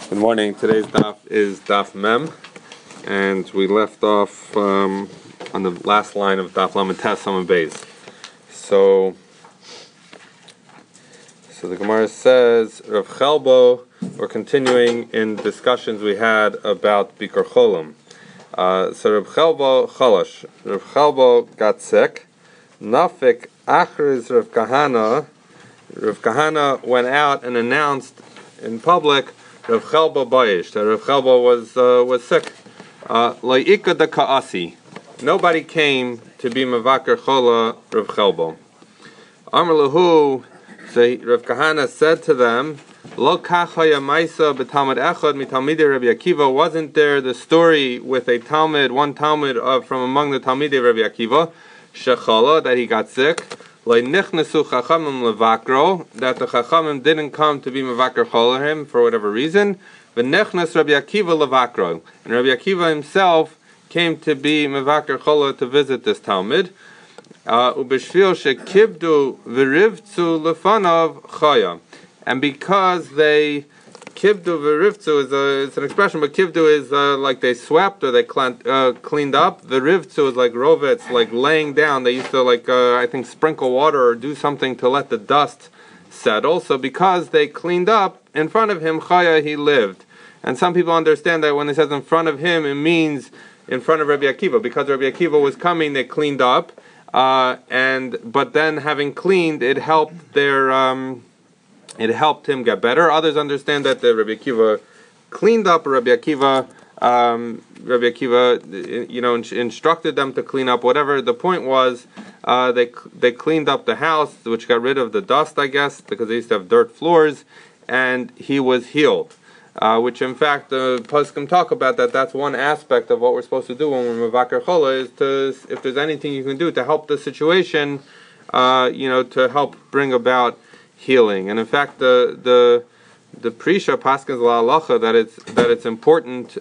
Good morning. Today's daf is daf mem, and we left off on the last line of daf lamed tes samud beis. So the Gemara says, Rav Chelbo, we're continuing in discussions we had about Bikur Cholim. So Rav Chelbo chalash. Rav Chelbo got sick. Nafik achriz Rav Kahana. Rav Kahana went out and announced in public Rav Chelbo bayish, that Rav Chelbo was sick. La'ika da ka'asi. Nobody came to be mevaker chola Rav Chelbo. Amar lahu, so Rav Kahana said to them, Lo kachaya maisa b'talmud echad mitalmidei Rabbi Akiva. Wasn't there the story with one Talmud from among the Talmidei Rabbi Akiva, shechala, that he got sick? Nichnasu chachamim levakro, that the chachamim didn't come to be mevaker chola him for whatever reason. V'nechnas Rabbi Akiva levakro, and Rabbi Akiva himself came to be mevaker chola to visit this Talmud. Ubeshvil shekibdu v'rivtzu lefanav chaya, and because they kibdu v'rivtzu is an expression, but kibdu is like they swept or they cleaned up. The rivtzu is like rovetz, like laying down. They used to I think sprinkle water or do something to let the dust settle. So because they cleaned up in front of him, chaya, he lived. And some people understand that when it says in front of him, it means in front of Rabbi Akiva. Because Rabbi Akiva was coming, they cleaned up, but then having cleaned, it helped their. It helped him get better. Others understand that the Rabbi Akiva cleaned up. Rabbi Akiva, instructed them to clean up. Whatever the point was, they cleaned up the house, which got rid of the dust, I guess, because they used to have dirt floors, and he was healed. Which, in fact, the poskim talk about that. That's one aspect of what we're supposed to do when we're mevaker chola, is if there's anything you can do to help the situation, to help bring about healing. And in fact, the Prisha paskins la'alacha that it's important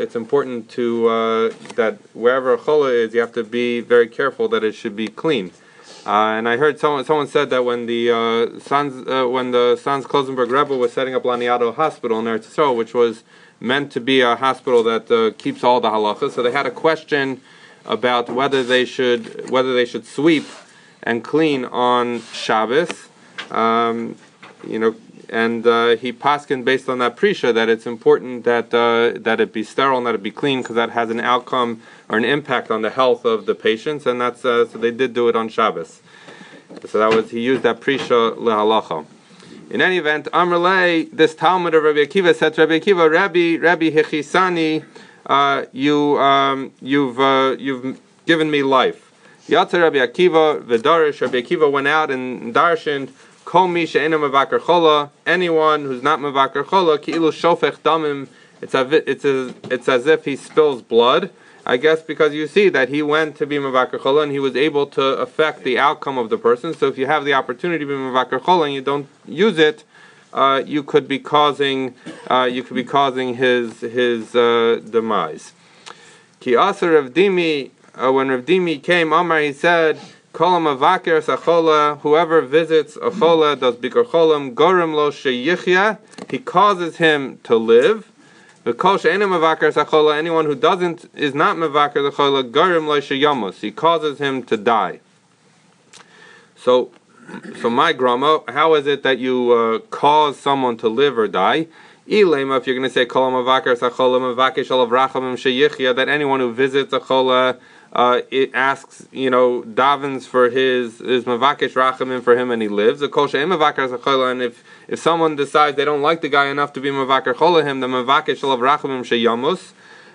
to that wherever a chola is, you have to be very careful that it should be clean. And I heard someone said that when the Sanz Klosenberg Rebbe was setting up Laniado Hospital in Eretz Yisrael, which was meant to be a hospital that keeps all the halachas, so they had a question about whether they should sweep and clean on Shabbos. And he paskin based on that prisha that it's important that it be sterile and that it be clean, because that has an outcome or an impact on the health of the patients, and that's so they did do it on Shabbos. So he used that prisha lehalacha. In any event, Amrlei, this Talmud of Rabbi Akiva said to Rabbi Akiva, Rabbi Hechisani, you've given me life. Yatsa Rabbi Akiva v'darish. Rabbi Akiva went out and darshaned. Anyone who's not mevaker chola, ki'ilu shofech damim, it's as if he spills blood. I guess because you see that he went to be mevaker chola and he was able to affect the outcome of the person. So if you have the opportunity to be mevaker chola and you don't use it, you could be causing his demise. Ki asar Rav Dimi, when Rav Dimi came, Amar, he said, whoever visits a chola does bikur cholim, gorim lo sheyichya, he causes him to live. Anyone who is not mevaker the chola, gorim lo sheyamos, he causes him to die. So my grandma, how is it that you cause someone to live or die? Ilema, if you're going to say that anyone who visits a chola, it asks, davens for his mavakesh rachamim for him, and he lives. And if someone decides they don't like the guy enough to be mavaker chola him, the mavakesh shalav rachamim sheyamus,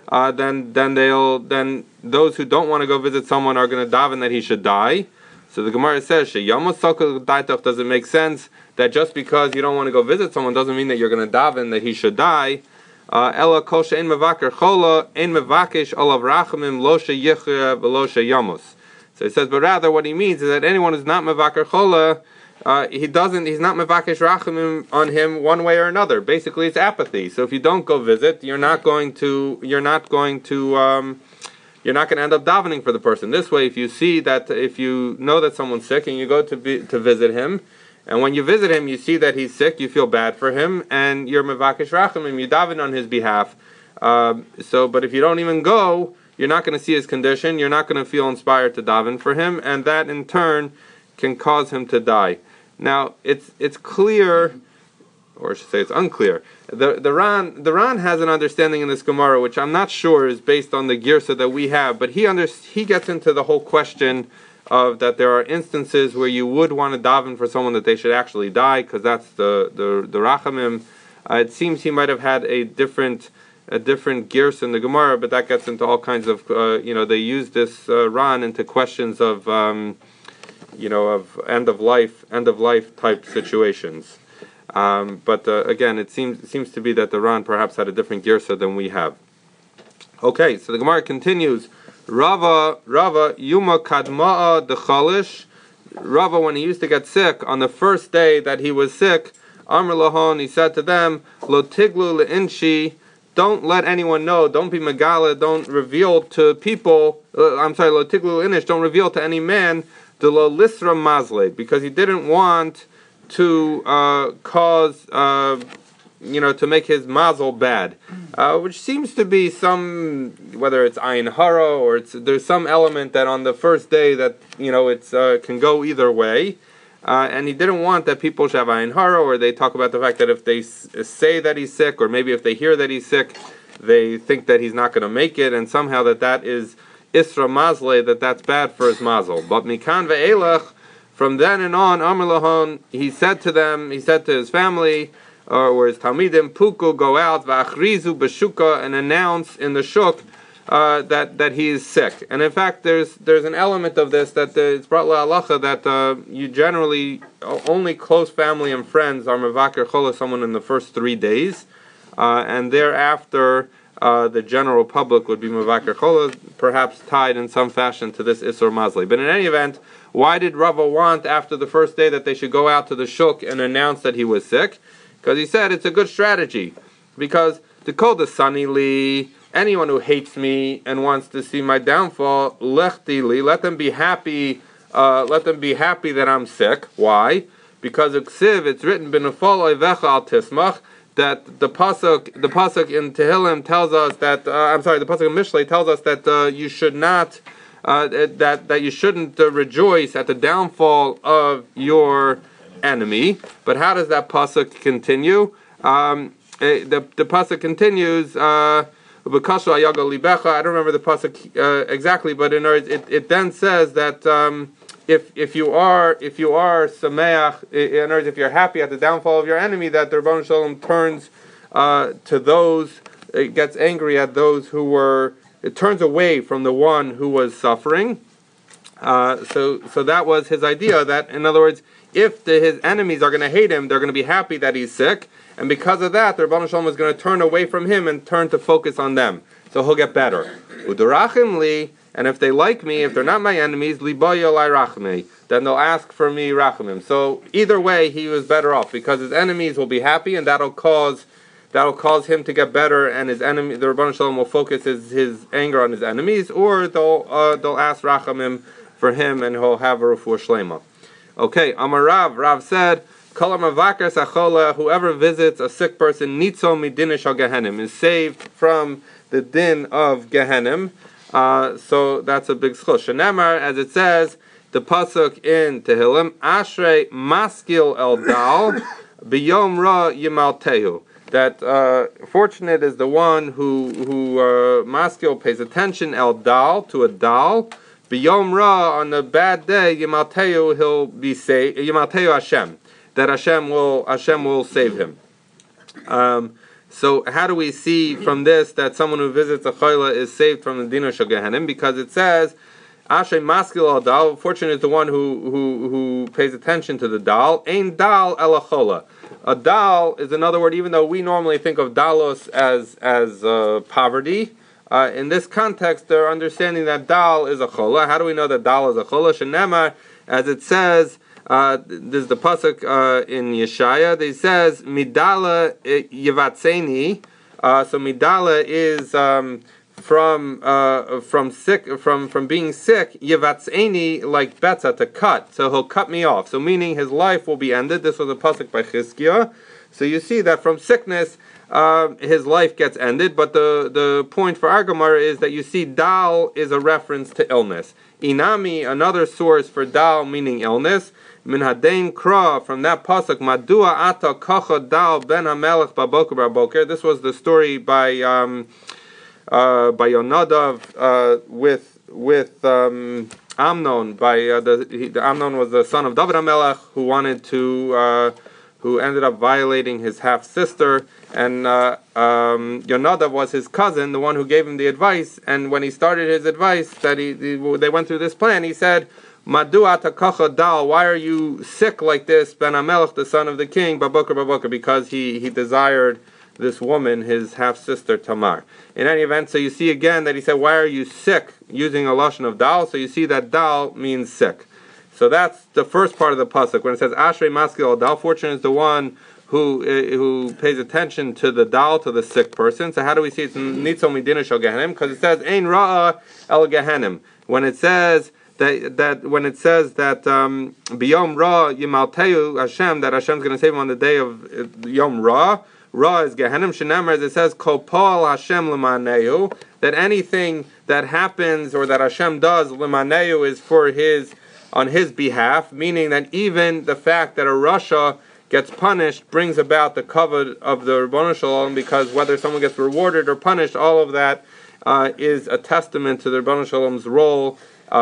then those who don't want to go visit someone are going to daven that he should die. So the Gemara says, sheyamus sokol daitach. Does it make sense that just because you don't want to go visit someone doesn't mean that you're going to daven that he should die? Ela kol she'en mevaker chola, ein mevakesh olav rachamim lo sheyichya v'lo sheyamus. So he says, but rather what he means is that anyone who's not mevaker chola, he's not mevakesh rachamim on him one way or another. Basically, it's apathy. So if you don't go visit, you're not going to end up davening for the person. This way, if you know that someone's sick and you go to visit him, And when you visit him, you see that he's sick, you feel bad for him, and you're mevakesh rachamim, you daven on his behalf. But if you don't even go, you're not going to see his condition, you're not going to feel inspired to daven for him, and that in turn can cause him to die. Now, it's clear, or I should say it's unclear. The Ran has an understanding in this Gemara, which I'm not sure is based on the Girsa that we have, but he gets into the whole question of that there are instances where you would want to daven for someone that they should actually die, because that's the Rachamim. It seems he might have had a different Girsa in the Gemara, but that gets into all kinds of, they use this Ran into questions of, of end of life type situations. But again, it seems to be that the Ran perhaps had a different Girsa than we have. Okay, so the Gemara continues. Rava Yuma Kadma'a Dechalish. Rava, when he used to get sick, on the first day that he was sick, Amr Lahon, he said to them, Lo Tiglu Le'inshi, don't let anyone know, don't be Megala, don't reveal to people, Lo Tiglu Le'inish, don't reveal to any man, the Lo Lisra Mazle, because he didn't want to cause, to make his mazel bad, which seems to be some, whether it's ayin hara or there's some element that on the first day that it's can go either way, and he didn't want that people should have ayin hara, or they talk about the fact that if they say that he's sick, or maybe if they hear that he's sick, they think that he's not going to make it, and somehow that is isra mazle, that's bad for his mazel. But mikan ve'elach, from then and on, Amr Lahon, he said to his family, or his Talmidim, Puku, go out, v'achrizu b'shuka, and announce in the shuk that he is sick. And in fact, there's an element of this that it's brought la'alacha that you generally, only close family and friends are mevaker chola someone in the first 3 days, and thereafter the general public would be mevaker chola, perhaps tied in some fashion to this isur mazli. But in any event, why did Rava want after the first day that they should go out to the shuk and announce that he was sick? Because he said it's a good strategy. Because to call the sunny li, anyone who hates me and wants to see my downfall, lechti li, let them be happy. Let them be happy that I'm sick. Why? Because it's written b'nefal oivecha al tismach, that the pasuk in Tehillim tells us that the pasuk in Mishlei tells us that you should not that you shouldn't rejoice at the downfall of your enemy. But how does that pasuk continue? The pasuk continues. I don't remember the pasuk exactly, but in other words, it then says that if you are sameach, in other words, if you're happy at the downfall of your enemy, that the Rebbeinu Shalom turns to those, it gets angry at those who were. It turns away from the one who was suffering. So that was his idea. That, in other words, if his enemies are going to hate him, they're going to be happy that he's sick, and because of that, the Rebbeinu Shalom is going to turn away from him and turn to focus on them. So he'll get better. Udarachim li, and if they like me, if they're not my enemies, liboyo lai rachmei, then they'll ask for me rachamim. So either way, he was better off because his enemies will be happy, and that'll cause him to get better, and his enemy, the Rebbeinu Shalom, will focus his anger on his enemies, or they'll ask rachamim for him, and he'll have a refuah shlema. Okay, Amar Rav said, Kol hamavakar sachola, whoever visits a sick person, nitzo midin shel Gehenim, is saved from the din of Gehenim. So that's a big schus. Shenemar, as it says, the pasuk in Tehillim, Ashrei maskil el dal, biyom ra yimaltehu. That fortunate is the one who maskil pays attention el dal, to a dal. B'yom ra, on the bad day, Yimalteyu, he'll be saved. Yimalteyu Hashem, that Hashem will save him. So how do we see from this that someone who visits a chayla is saved from the din shel Gehenim? Because it says, Ashrei maskil al dal, fortunate is the one who pays attention to the dal. Ein dal ela chola. A dal is another word, even though we normally think of dalos as poverty. In this context, they're understanding that dal is a chola. How do we know that dal is a chola? Shenemar, as it says, this is the pasuk in Yeshaya. It says midala yivatzeni. So midala is from being sick, Yevatzeni, like Betza, to cut. So he'll cut me off. So meaning his life will be ended. This was a pasuk by Chizkiah. So you see that from sickness, his life gets ended. But the point for our Gemara is that you see dal is a reference to illness. Inami, another source for dal meaning illness. Min hadein kra, from that pasuk, Madua ata kacha dal ben hamelech baboker baboker. This was the story by Yonadav with Amnon. Amnon was the son of David HaMelech who ended up violating his half sister, and Yonadav was his cousin, the one who gave him the advice. And when he started his advice, that they went through this plan, he said, Madu'at hakacha dal, why are you sick like this, Ben HaMelech, the son of the king, Baboker, because he desired this woman, his half-sister Tamar. In any event, so you see again that he said, why are you sick, using a lashon of dal. So you see that dal means sick. So that's the first part of the pasuk. When it says Ashrei maskil dal, fortunate is the one who pays attention to the dal, to the sick person. So how do we see it's nitzol midina shel gehenim? Because it says ein ra'a el gehenim. When it says that biyom ra yimalteu Hashem, that Hashem's going to save him on the day of Yom Ra. Ra is Gehenim Shenamar, as it says, Kopal Hashem L'maneu, that anything that happens or that Hashem does, L'maneu, is on his behalf, meaning that even the fact that a Rasha gets punished brings about the kavod of the Ribono Shel Olam, because whether someone gets rewarded or punished, all of that is a testament to the Ribono Shel Olam's role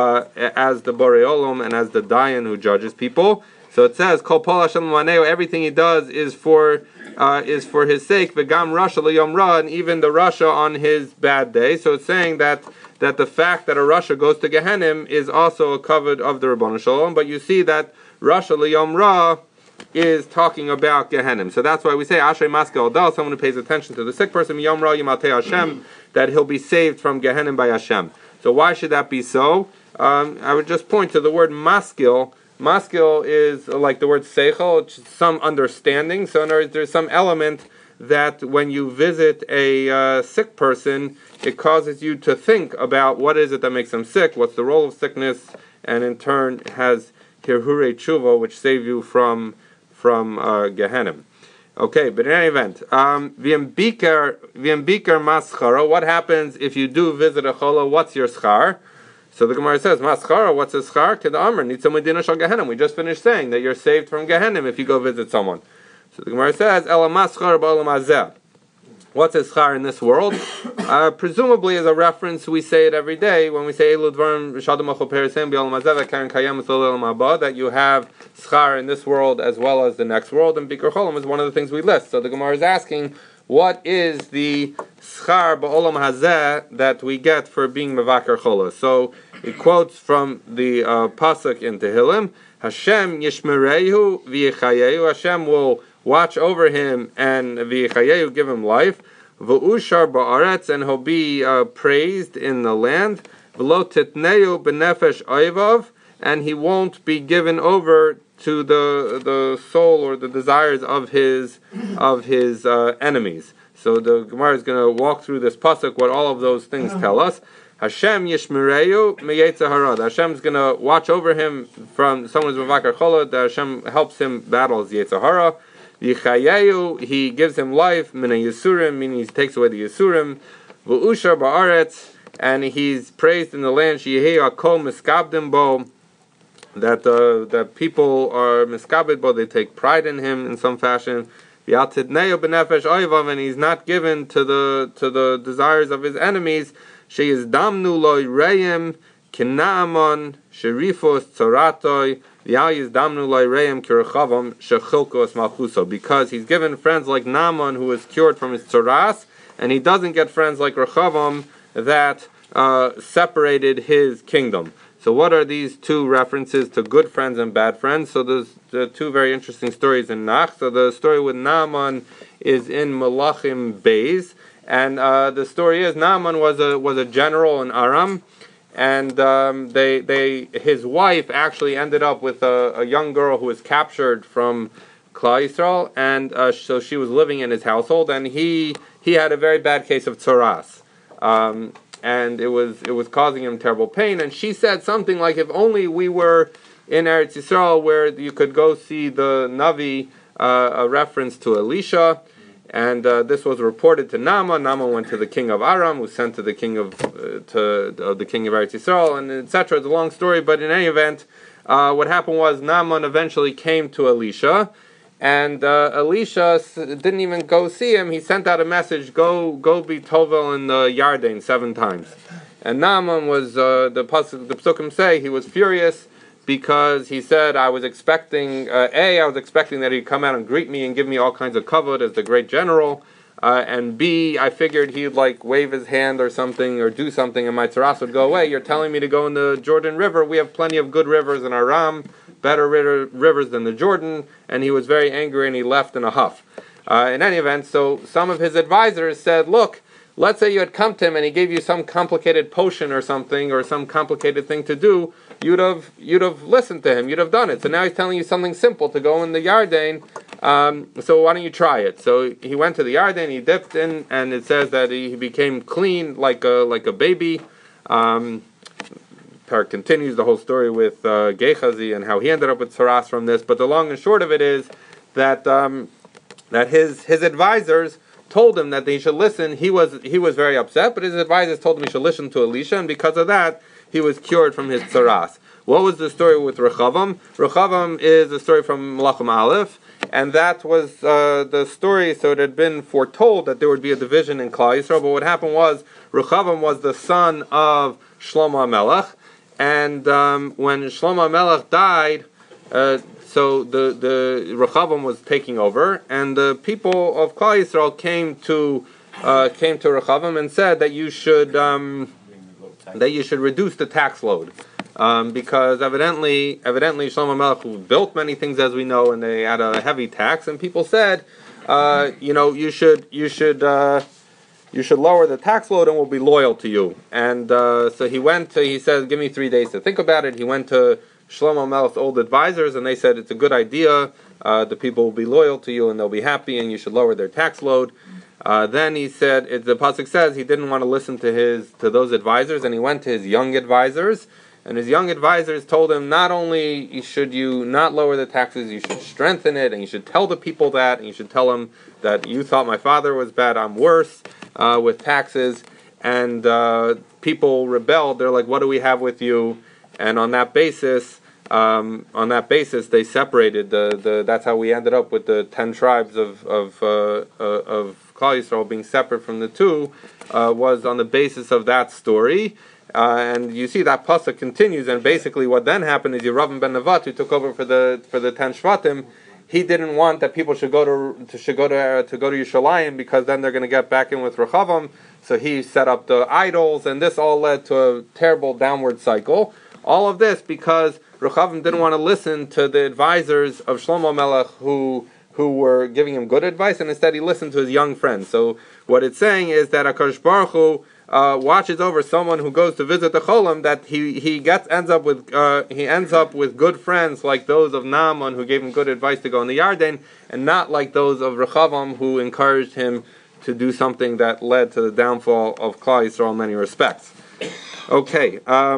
as the Borei Olam and as the Dayan who judges people. So it says, Kol Pol Hashem L'maneu, everything he does is for his sake, v'gam Rasha l'yom ra, and even the Rasha on his bad day. So it's saying that the fact that a Rasha goes to Gehenim is also a kavod of the Ribono Shel Olam, but you see that Rasha l'yom ra is talking about Gehenim. So that's why we say Ashrei maskil dal, someone who pays attention to the sick person, yom ra yimatei Hashem, that he'll be saved from Gehenim by Hashem. So why should that be so? I would just point to the word maskil. Maskil is like the word seichel, it's some understanding. So in other words, there's some element that when you visit a sick person, it causes you to think about what is it that makes them sick, what's the role of sickness, and in turn has hirhure tshuva, which save you from Gehenim. Okay, but in any event, v'yem biker maschara, what happens if you do visit a chola, what's your schar? So the Gemara says, Maschara, what's a schar? Kid Amr, nitzol medina shel Gehenim. We just finished saying that you're saved from Gehenim if you go visit someone. So the Gemara says, Ela maschar ba'olam hazeh. What's a schar in this world? Presumably as a reference, we say it every day when we say Elu dvarim v'shadam achol perisem b'olam hazeh v'karen kayem v'tzol olam haba, that you have schar in this world as well as the next world, and Bikur Cholam is one of the things we list. So the Gemara is asking, what is the schar ba'olam hazeh that we get for being mevaker chola? So it quotes from the pasuk in Tehillim, Hashem yishmerehu v'yichayehu, Hashem will watch over him and v'yichayehu, give him life, v'ushar ba'aretz, and he'll be praised in the land, v'lo titneu b'nefesh oivav, and he won't be given over to the soul or the desires of his enemies. So the Gemara is going to walk through this pasuk, what all of those things tell us. Hashem yishmereyu meyetzer hara. Hashem's going to watch over him from someone's mevakar chola. That Hashem helps him battle yetzer hara. Yichayeyu, he gives him life. Mina yisurim, meaning he takes away the yisurim. V'ushar ba'aretz, and he's praised in the land. Sheyehei hakol miskabdim bo, that people are miskabed bo, they take pride in him in some fashion. V'yatidneu b'nefesh oivav, and he's not given to the desires of his enemies. Sheyizdamnu loy reim kina'amon sherifos tzaratoi v'yal yizdamnu loy reim kirechavam shechilkos malchuso, because he's given friends like Naaman, who is cured from his tzaras, and he doesn't get friends like Rechavam that separated his kingdom. So what are these two references to good friends and bad friends? So there's the two very interesting stories in Nach. So the story with Naaman is in Melachim Beis, and the story is Naaman was a general in Aram, and his wife actually ended up with a young girl who was captured from Klal Yisrael, and so she was living in his household, and he had a very bad case of tzaras. and it was causing him terrible pain. And she said something like, if only we were in Eretz Yisrael where you could go see the Navi, a reference to Elisha. And this was reported to Naaman. Naaman went to the king of Aram, who sent to the king of the king of Eretz Yisrael, and etc. It's a long story, but in any event, what happened was Naaman eventually came to Elisha, and Elisha didn't even go see him. He sent out a message: "Go be Tovel in the Yarden 7 times." And Naaman was the Psukim say he was furious, because he said, I was expecting that he'd come out and greet me and give me all kinds of kavod as the great general, and B, I figured he'd wave his hand or something, or do something, and my tzaras would go away. You're telling me to go in the Jordan River. We have plenty of good rivers in Aram, better rivers than the Jordan, and he was very angry and he left in a huff. In any event, so some of his advisors said, look, let's say you had come to him and he gave you some complicated potion or something, or some complicated thing to do, you'd have listened to him, you'd have done it. So now he's telling you something simple to go in the Yarden, so why don't you try it? So he went to the Yarden, he dipped in, and it says that he became clean like a baby. Parak continues the whole story with Gehazi and how he ended up with tzaras from this, but the long and short of it is that his advisors told him that he should listen. He was very upset, but his advisors told him he should listen to Elisha, and because of that, he was cured from his tzaras. What was the story with Rechavam? Rechavam is a story from Melachim Aleph, and that was the story. So it had been foretold that there would be a division in Klal Yisrael. But what happened was Rechavam was the son of Shlomo HaMelech, and when Shlomo HaMelech died, so the Rechavam was taking over, and the people of Klal Yisrael came to Rechavam and said that you should reduce the tax load, because evidently Shlomo HaMelech, who built many things as we know, and they had a heavy tax, and people said, you should lower the tax load and we'll be loyal to you. And so he said, give me 3 days to think about it. He went to Shlomo HaMelech's old advisors, and they said it's a good idea. The people will be loyal to you and they'll be happy, and you should lower their tax load. Then he said, the pasuk says he didn't want to listen to those advisors, and he went to his young advisors, and his young advisors told him, not only should you not lower the taxes, you should strengthen it, and you should tell the people that, and you should tell them that you thought my father was bad, I'm worse with taxes. And people rebelled. They're like, what do we have with you? And on that basis, they separated. That's how we ended up with the 10 tribes of Klal Yisrael being separate from the two, was on the basis of that story. And you see that pasuk continues, and basically what then happened is Yeravim ben Nevat, who took over for the 10 Shvatim, he didn't want that people should go to Yerushalayim, because then they're going to get back in with Rechavam. So he set up the idols, and this all led to a terrible downward cycle. All of this because Rechavam didn't want to listen to the advisors of Shlomo Melech who were giving him good advice, and instead he listened to his young friends. So what it's saying is that HaKadosh Baruch Hu watches over someone who goes to visit the Cholim, that he ends up with good friends like those of Naaman, who gave him good advice to go in the Yarden, and not like those of Rechavam, who encouraged him to do something that led to the downfall of Klal Yisrael in many respects. Okay,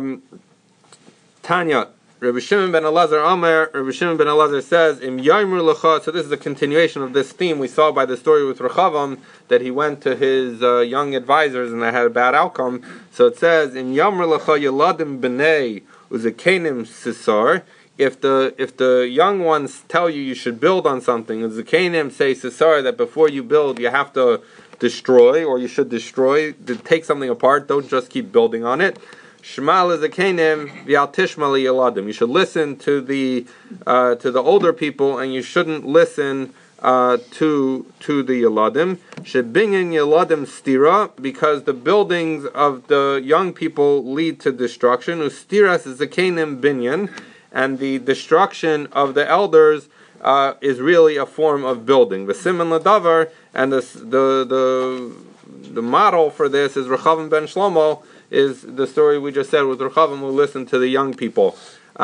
Tanya, Rabbi Shimon ben Elazar Omer, Rabbi Shimon ben Elazar says, Im Yaimru Lecha, so this is a continuation of this theme we saw by the story with Rechavam, that he went to his young advisors and they had a bad outcome. So it says, Im Yaimru Lecha Yeladim B'nei Uzekenim Sisar, if the young ones tell you should build on something, Uzekenim say Sisar, that before you build you have to destroy, or you should destroy, take something apart, don't just keep building on it. Shema lezakenim v'al tishma liyaladim. You should listen to the older people, and you shouldn't listen to the yaladim. Shebingen yaladim stira, because the buildings of the young people lead to destruction. Ustiras zakenim binyan, and the destruction of the elders is really a form of building. The siman ladavar, and the model for this is Rechavam ben Shlomo, is the story we just said with Rechavam, who listened to the young people.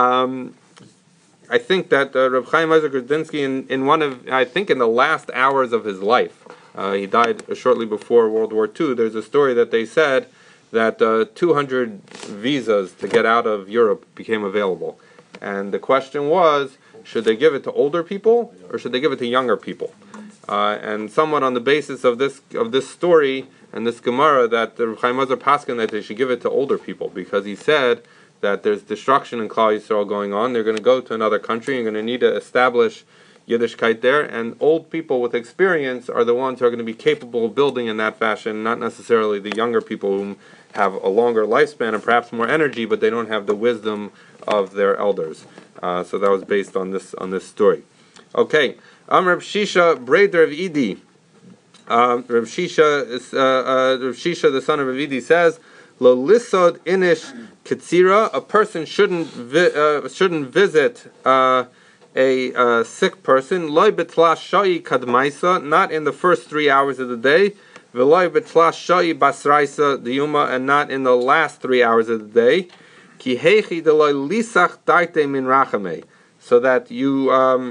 I think that Reb Chaim Isaac Grodzinski, in the last hours of his life, he died shortly before World War II, there's a story that they said that 200 visas to get out of Europe became available. And the question was, should they give it to older people or should they give it to younger people? And somewhat on the basis of this story and this Gemara, that the Chaim Ozer Paskin that they should give it to older people, because he said that there's destruction in Klal Yisrael going on. They're going to go to another country. You're going to need to establish Yiddishkeit there, and old people with experience are the ones who are going to be capable of building in that fashion, not necessarily the younger people who have a longer lifespan and perhaps more energy, but they don't have the wisdom of their elders. So that was based on this story. Okay, Rav Shisha Breder of Idi. Rav Shisha, the son of Rav Idi, says, Lo lisod inish kitzira. A person shouldn't visit a sick person. Loi betla shayi kadmaisa, not in the first 3 hours of the day. V'loi betla shayi basraisa diyuma, and not in the last 3 hours of the day. Ki heichi deloi lisach daite min rachamei, so that you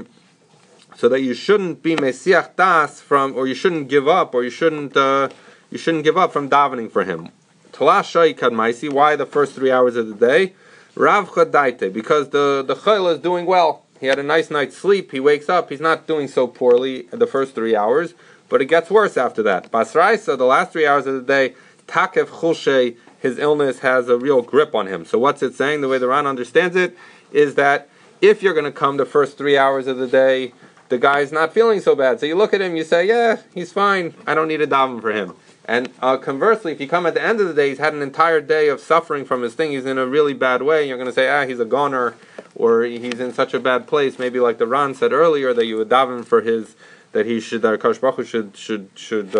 shouldn't be mesiach das from, or you shouldn't give up, or you shouldn't give up from davening for him. Tla shayi kadmaisi. Why the first 3 hours of the day? Rav chadaite, because the chayla is doing well. He had a nice night's sleep. He wakes up. He's not doing so poorly the first 3 hours, but it gets worse after that. Basraisa, the last 3 hours of the day, takev chulshei, his illness has a real grip on him. So what's it saying? The way the Ran understands it is that if you're going to come the first 3 hours of the day, the guy's not feeling so bad. So you look at him, you say, yeah, he's fine. I don't need a daven for him. And conversely, if you come at the end of the day, he's had an entire day of suffering from his thing, he's in a really bad way, and you're going to say, he's a goner, or he's in such a bad place, maybe like the Ran said earlier, that you would daven for that Kadosh Baruch Hu should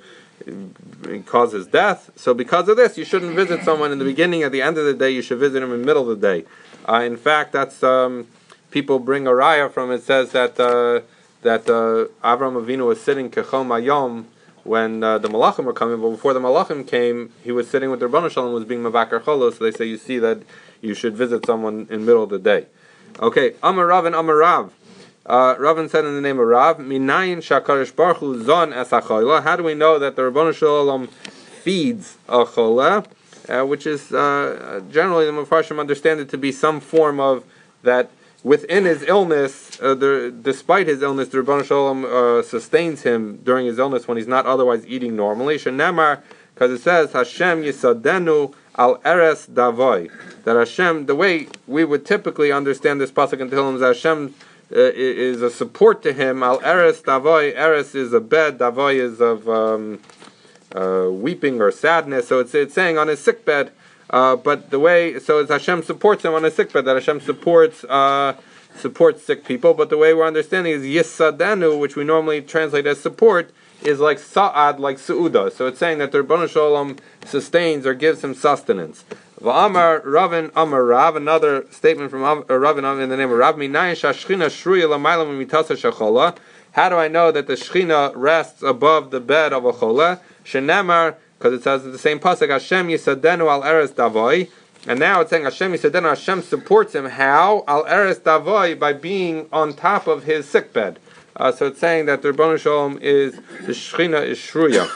cause his death. So because of this, you shouldn't visit someone in the beginning. At the end of the day, you should visit him in the middle of the day. In fact, that's people bring a raya from. It says that Avraham Avinu was sitting kechom hayom when the Malachim were coming, but before the Malachim came, he was sitting with the Rebbeinu Shalom, was being Mavakar Cholo. So they say, you see that you should visit someone in the middle of the day. Okay, Amar Rav and Amar Rav. Ravin said in the name of Rav, Minayin Shakarish Baruch Hu Zon Es HaChola. How do we know that the Rebbeinu Shalom feeds a chola, which is generally the Mefarshim understand it to be some form of that within his illness, despite his illness, the Rebbeinu Shalom sustains him during his illness when he's not otherwise eating normally. Shenemar, because it says Hashem Yisadenu Al Eres Davoi, that Hashem, the way we would typically understand this pasuk in Tehillim, is Hashem is a support to him. Al Eres Davoi, Eres is a bed, Davoi is of weeping or sadness. So it's saying on his sick bed. But the way, so it's Hashem supports him on his sick bed, that Hashem supports sick people. But the way we're understanding is Yisadenu, which we normally translate as support, is like Sa'ad, like Su'uda. So it's saying that the Rebbeinu Shalom sustains or gives him sustenance. V'amar Ravin Amar Rav, another statement from Ravin in the name of Rav, Minayin Shashchina Shruya L'mayla Mitasa Shachola. How do I know that the Shechina rests above the bed of a chola? Shenemar, because it says in the same pasuk, Hashem Yisadenu Al Eres Davoi. And now it's saying Hashem Yisadenu, Hashem supports him. How? Al Eres Davoi, by being on top of his sickbed. So it's saying that the Rebbeinu Shalom is, the Shechina is Shruya.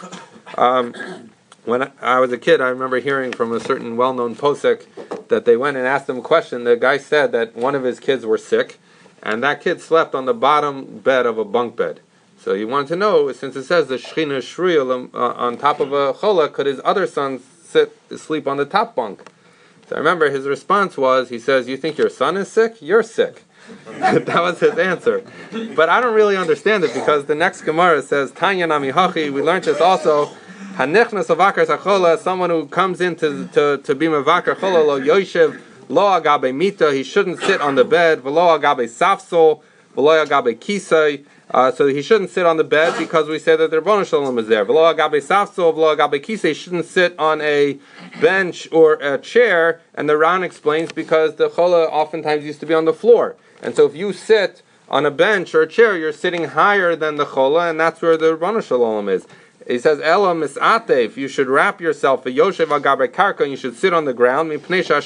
When I was a kid, I remember hearing from a certain well-known posek that they went and asked him a question. The guy said that one of his kids were sick, and that kid slept on the bottom bed of a bunk bed. So he wanted to know, since it says the Shechina is Shruya on top of a chola, could his other sons sleep on the top bunk? So I remember his response was, he says, you think your son is sick? You're sick. That was his answer. But I don't really understand it, because the next Gemara says, Tanya Nami Hachi, we learned this also, Hanichnas Avakar Sachola, someone who comes in to be Mavakar Chola, Lo Yoshev, Lo Agabe Mita, he shouldn't sit on the bed, V'lo Agabe Safsol, V'lo Agabe Kisei, so he shouldn't sit on the bed because we say that the Rebbeinu Shalom is there. V'lo Agabe Safsol, V'lo Agabe Kisei, shouldn't sit on a bench or a chair, and the Ran explains because the Chola oftentimes used to be on the floor. And so if you sit on a bench or a chair, you're sitting higher than the chola, and that's where the Rebbeinu Shalom is. He says, Ela mis'atef, you should wrap yourself, a yoshev agabe karka, and you should sit on the ground, because the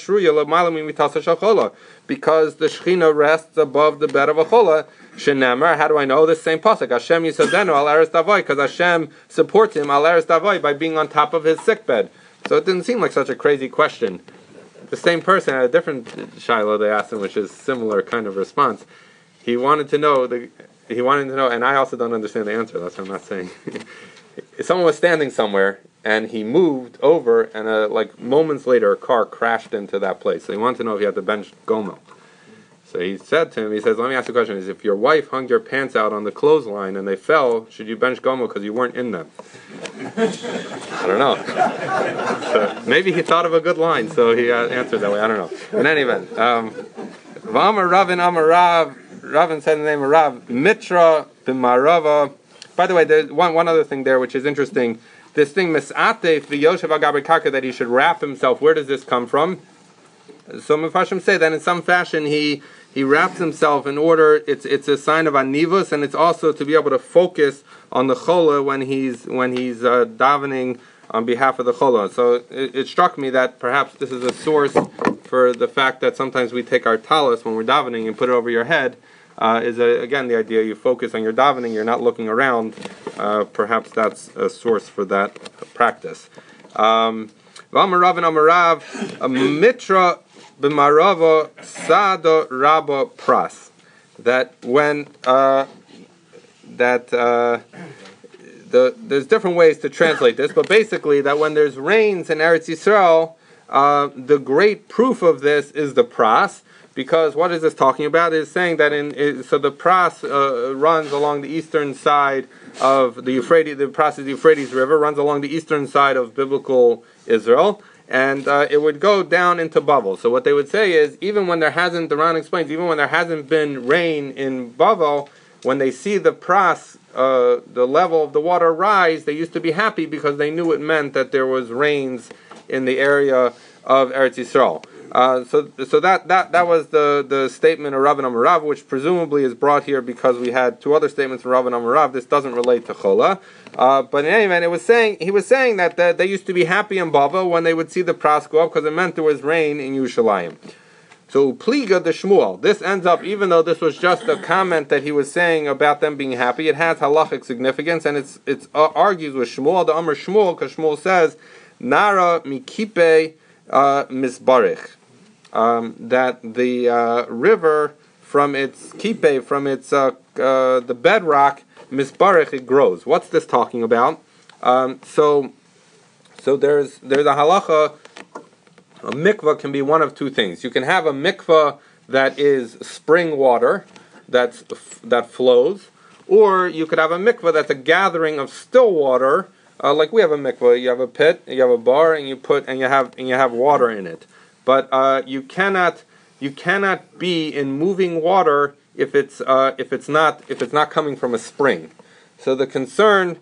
Shechina rests above the bed of a chola. Shenemar, how do I know? This same pasuk, Hashem Yisadenu al Eres Davoi, because Hashem supports him al Eres Davoi by being on top of his sickbed. So it didn't seem like such a crazy question. The same person had a different Shiloh they asked him, which is similar kind of response. He wanted to know, and I also don't understand the answer, that's what I'm not saying. Someone was standing somewhere, and he moved over, and like moments later, a car crashed into that place. So he wanted to know if he had to bench Gomer. So he said to him, he says, let me ask you a question, is if your wife hung your pants out on the clothesline and they fell, should you bench Gomer because you weren't in them? I don't know. So maybe he thought of a good line, so he answered that way, I don't know. In any event, V'amar Ravin Amar Rav, Ravin said in the name of Rav, Mitra b'marava. By the way, there's one other thing there which is interesting. This thing, Mis'atef v'yoshev agabri karka, that he should wrap himself, where does this come from? So Mepharshim say that in some fashion he wraps himself in order, it's a sign of anivus, and it's also to be able to focus on the chola when he's davening on behalf of the chola. So it struck me that perhaps this is a source for the fact that sometimes we take our talis when we're davening and put it over your head. Again, the idea you focus on your davening, you're not looking around. Perhaps that's a source for that practice. V'amar Ravin Amar Rav, Mitra b'marava sada rabba pras. That when there's different ways to translate this, but basically that when there's rains in Eretz Yisrael, the great proof of this is the pras. Because what is this talking about? It's saying that so the pras runs along the eastern side of the Euphrates. The pras is the Euphrates River, runs along the eastern side of biblical Israel, and it would go down into Bavel. So what they would say is, even when there hasn't, the Ran explains, even when there hasn't been rain in Bavel, when they see the pras, the level of the water rise, they used to be happy because they knew it meant that there was rains in the area of Eretz Yisrael. So that was the statement of Ravin Amar Rav, which presumably is brought here because we had two other statements from Ravin Amar Rav. This doesn't relate to Chola, but in any event, he was saying that they used to be happy in Bava when they would see the pras go up because it meant there was rain in Yerushalayim. So Pliga the Shmuel. This ends up, even though this was just a comment that he was saying about them being happy, it has halachic significance, and it argues with Shmuel, the Amar Shmuel, because Shmuel says Nara mikipe misbarich. That the river from its kipe, from its the bedrock, misbarich, it grows. What's this talking about? So there's a halacha. A mikvah can be one of two things. You can have a mikvah that is spring water that flows, or you could have a mikvah that's a gathering of still water. Like we have a mikvah, you have a pit, you have a bar, and you have water in it. But you cannot be in moving water if it's not coming from a spring. So the concern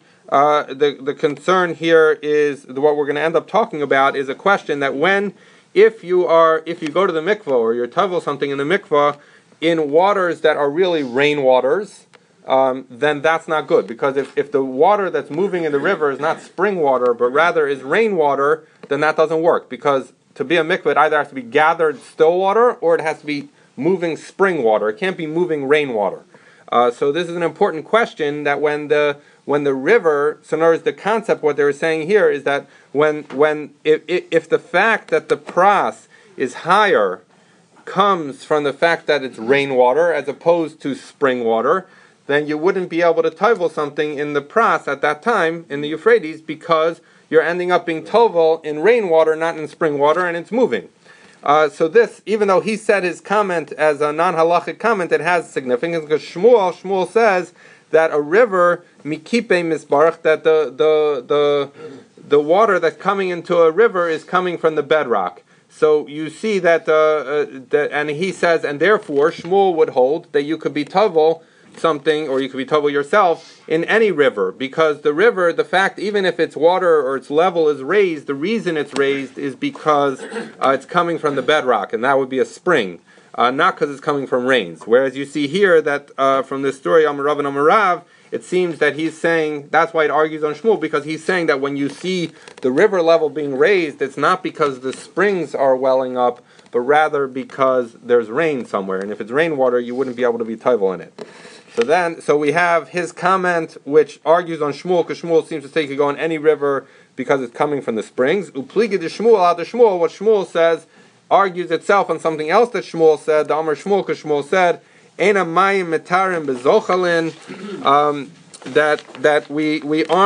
here is what we're going to end up talking about is a question that if you go to the mikvah or you're tavel something in the mikvah in waters that are really rain waters, then that's not good, because if the water that's moving in the river is not spring water but rather is rain water, then that doesn't work, because to be a mikvah, it either has to be gathered still water or it has to be moving spring water. It can't be moving rain water. So this is an important question, that when the river, so in other words, the concept, what they were saying here is that if the fact that the pras is higher comes from the fact that it's rainwater as opposed to spring water, then you wouldn't be able to tovel something in the pras at that time in the Euphrates, because you're ending up being tovel in rainwater, not in spring water, and it's moving. So this, even though he said his comment as a non-halachic comment, it has significance, because Shmuel says that a river, mikipe misbarach, that the water that's coming into a river is coming from the bedrock. So you see that, and he says, and therefore Shmuel would hold that you could be tovel something, or you could be tovel yourself in any river, because the river, the fact, even if its water or its level is raised, the reason it's raised is because it's coming from the bedrock, and that would be a spring, not because it's coming from rains. Whereas you see here that from this story, Amar Rav and Amar Rav, it seems that he's saying, that's why it argues on Shmuel, because he's saying that when you see the river level being raised, it's not because the springs are welling up, but rather because there's rain somewhere, and if it's rainwater, you wouldn't be able to be tovel in it. So we have his comment, which argues on Shmuel, because Shmuel seems to say you could go in any river because it's coming from the springs. Upliga de Shmuel out of Shmuel, what Shmuel says argues itself on something else that Shmuel said. The Amar Shmuel, because Shmuel said, "Ena mayim metarim bezochalin," that we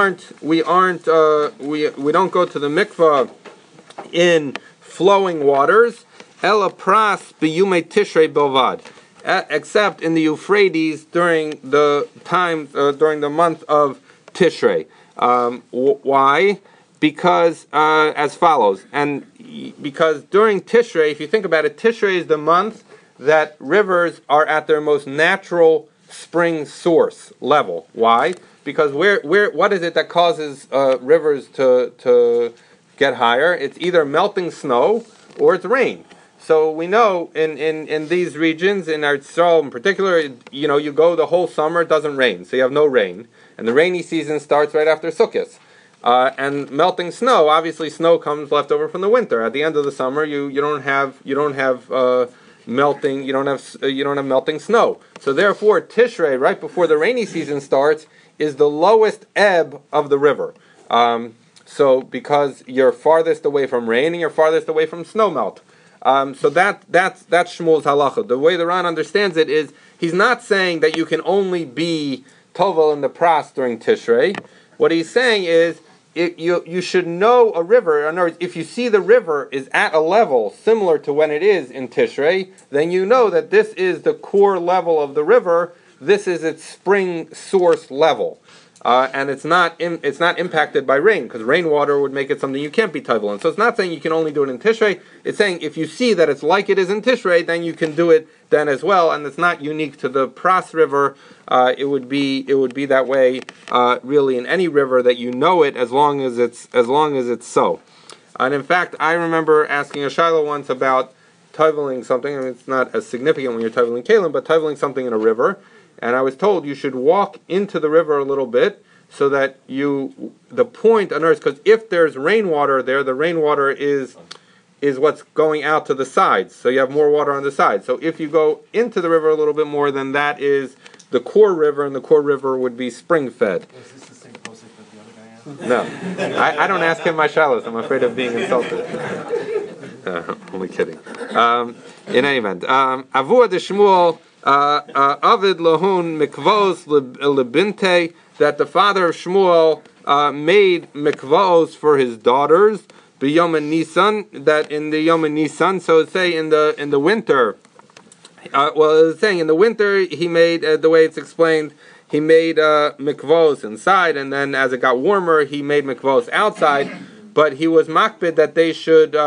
don't go to the mikvah in flowing waters. Ela pras biyumei tishrei bilvad, except in the Euphrates during the month of Tishrei. Why? Because as follows, and because during Tishrei, if you think about it, Tishrei is the month that rivers are at their most natural spring source level. Why? Because what is it that causes rivers to get higher? It's either melting snow or it's rain. So we know in these regions, in Eretz Yisrael in particular, you go the whole summer, it doesn't rain, so you have no rain, and the rainy season starts right after Sukkot. And melting snow, obviously, snow comes left over from the winter. At the end of the summer, you don't have melting snow. So therefore, Tishrei, right before the rainy season starts, is the lowest ebb of the river. So because you're farthest away from rain and you're farthest away from snow melt. So that's Shmuel's halacha. The way the Ran understands it is he's not saying that you can only be tovel in the pras during Tishrei. What he's saying is you should know a river. In other words, if you see the river is at a level similar to when it is in Tishrei, then you know that this is the core level of the river. This is its spring source level. And it's not impacted by rain, because rainwater would make it something you can't be tovel in. So it's not saying you can only do it in Tishrei. It's saying if you see that it's like it is in Tishrei, then you can do it then as well. And it's not unique to the Pras River. It would be that way really in any river that you know it, as long as it's so. And in fact, I remember asking a Shiloh once about toveling something. I mean, it's not as significant when you're toveling kalim, but toveling something in a river. And I was told you should walk into the river a little bit so that the point on earth, because if there's rainwater there, the rainwater is what's going out to the sides. So you have more water on the sides. So if you go into the river a little bit more, then that is the core river, and the core river would be spring fed. Is this the same posik that the other guy asked? No. I don't ask him my shalos. I'm afraid of being insulted. Only kidding. In any event, Avua de Shmuel, Avid Lahun Mikvos Lebinte, that the father of Shmuel made mikvos for his daughters, b'yom Nisan, that in the Yom Nisan, so it's say in the winter. It's saying in the winter he made the way it's explained. He made mikvos inside, and then as it got warmer, he made mikvos outside. But he was makbid that they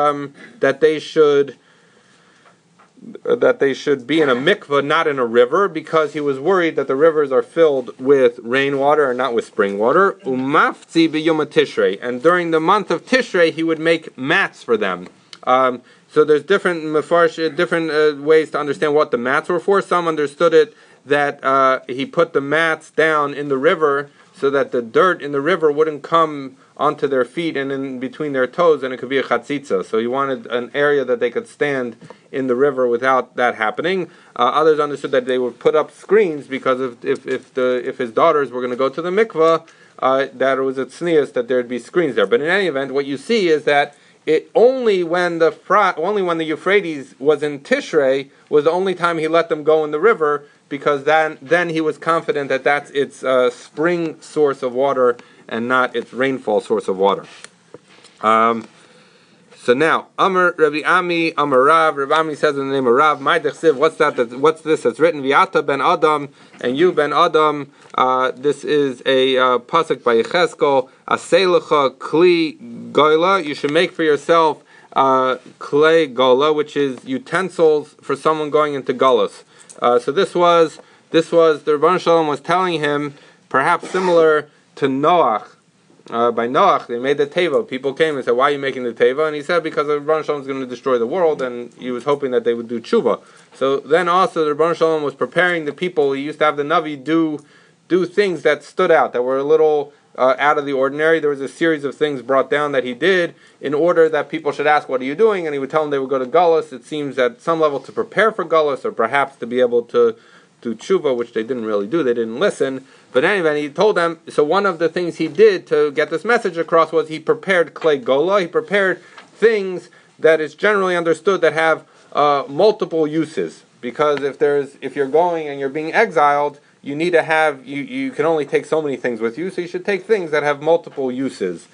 should be in a mikvah, not in a river, because he was worried that the rivers are filled with rainwater and not with spring water. Umafzi b'yom Tishrei, and during the month of Tishrei, he would make mats for them. So there's different ways to understand what the mats were for. Some understood it that he put the mats down in the river so that the dirt in the river wouldn't come onto their feet and in between their toes, and it could be a chatzitza. So he wanted an area that they could stand in the river without that happening. Others understood that they would put up screens because if his daughters were going to go to the mikvah, that it was a tznius that there'd be screens there. But in any event, what you see is that only when the Euphrates was in Tishrei was the only time he let them go in the river, because then he was confident that that's its spring source of water and not its rainfall source of water. So now, Amar Rabbi Ami, Amar Rav. Rabbi Ami says in the name of Rav, "My dechsiv, what's this that's written? V'ata ben Adam, and you ben Adam." This is a pasuk by Yecheskel. Aseilecha kli gola. You should make for yourself clay gola, which is utensils for someone going into galus. So this was the Rebbeinu Shalom was telling him, perhaps similar to Noach. By Noach, they made the teva. People came and said, "Why are you making the teva?" And he said, "Because the Rebbeinu Shalom is going to destroy the world," and he was hoping that they would do tshuva. So then also the Rebbeinu Shalom was preparing the people. He used to have the Navi do things that stood out, that were a little out of the ordinary. There was a series of things brought down that he did in order that people should ask, "What are you doing?" And he would tell them they would go to Gullus. It seems at some level to prepare for Gullus, or perhaps to be able to do tshuva, which they didn't really do. They didn't listen. But anyway, he told them. So one of the things he did to get this message across was he prepared klei gola. He prepared things that is generally understood that have multiple uses. Because if you're going and you're being exiled, you need to have you can only take so many things with you. So you should take things that have multiple uses.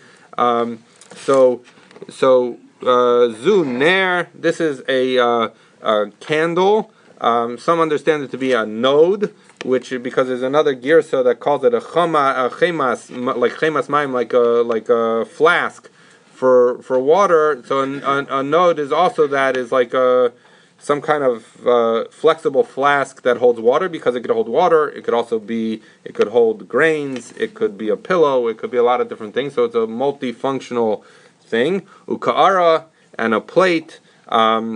Zu ner. This is a candle. Some understand it to be a node, which because there's another girsa that calls it a chemas, like chemas mayim, like a flask for water. So a node is also like some kind of flexible flask that holds water, because it could hold water. It could hold grains. It could be a pillow. It could be a lot of different things. So it's a multifunctional thing. Uka'ara, and a plate a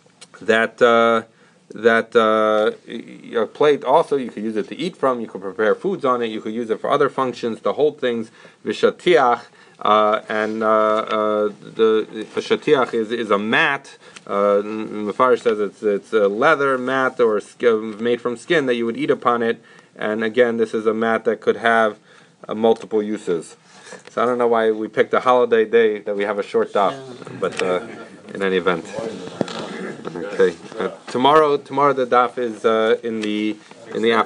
plate also, you could use it to eat from, you could prepare foods on it, you could use it for other functions, to hold things. V'shatiach, and the shatiach is a mat. Mefarish says it's a leather mat or made from skin that you would eat upon it. And again, this is a mat that could have multiple uses. So I don't know why we picked a holiday day that we have a short daf, but in any event. Okay. Tomorrow the daf is in the afternoon.